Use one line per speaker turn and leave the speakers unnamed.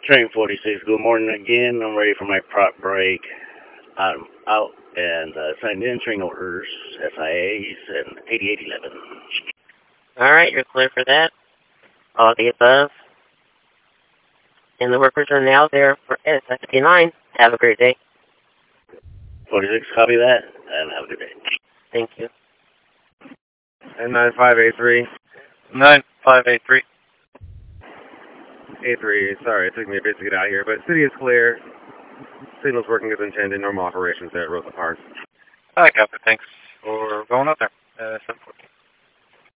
Train 46, good morning again. I'm ready for my prop break. I'm out and signed in train orders, SIAs, and 8811.
Alright, you're clear for that. All the above. And the workers are now there for S59. Have a great day.
46, copy that, and have a good day.
Thank you.
N9583.
9583.
A3, sorry, it took me a bit to get out here, but city is clear. Signal's working as intended, normal operations there at Rosa Parks.
I copy, thanks for going up there. 742.